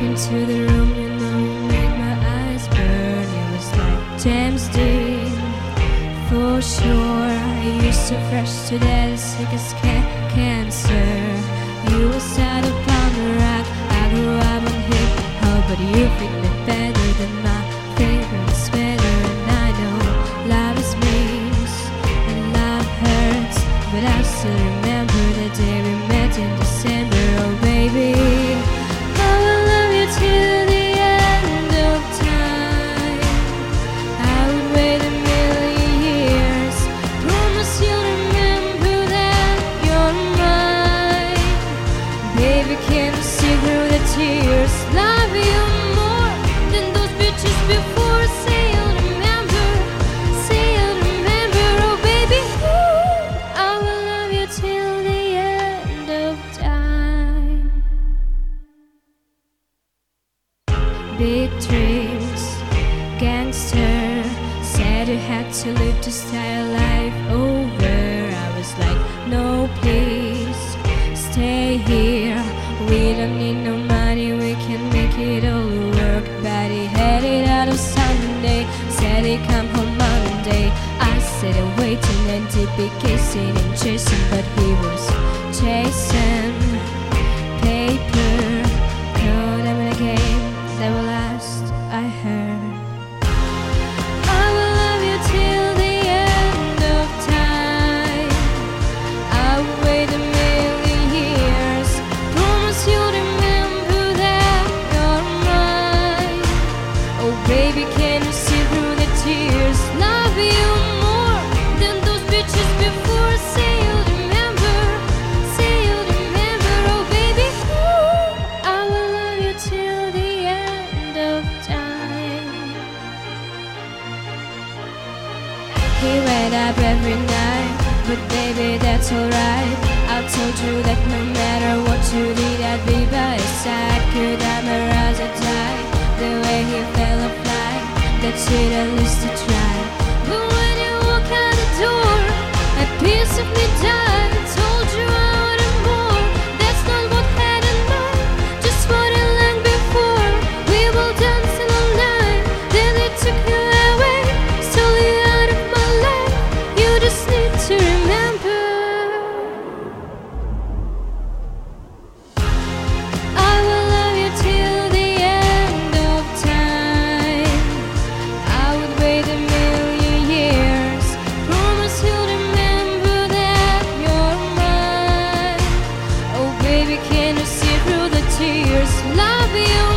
into the room, you know, you made my eyes burn. It was like James Dean, for sure. You're so fresh to death, sick as cancer. You were sat upon the rock, I grew up on hip hop, but you fit me better than my favorite sweater. And I know love is means and love hurts, but I still remember the day we met in December. Oh baby, I will love you till the end of time. I would wait a million years, promise you'll remember that you're mine. Baby, can you see through the tears? Love you more than those bitches before. Say you'll remember, say you'll remember. Oh baby, I will love you till the end of time. Big dreams, gangster, said you had to live to start life over. I was like, no please, stay here. We don't need no money, we can make it all work. But he headed out on Sunday, said he'd come home Monday. I said I'm waiting and he'd be kissing and chasing, but he was chasing paper. Caught him in a game that will last, I heard. I will love you till the end of time. I will wait a million years, promise you'll remember that you're mine. Oh baby, can you see through the tears? Love you more than those bitches before. Say you'll remember, say you'll remember. Oh baby, I will love you till the end of time. He went up every night, but baby, that's alright. I told you that no matter what you did, I'd be by your side. Could I memorize a die? The way he fell a fly, that's it, at least to try. But when you walk out the door, a piece of me died. I told you I wanted more. That's not what I had in mind, just what I learned before. We will dance all night, then they took you away, stole you out of my life. You just need to remember. I will love you till the end of time. I would wait a million years, promise you'll remember that you're mine. Oh baby, can you see through the tears? Love you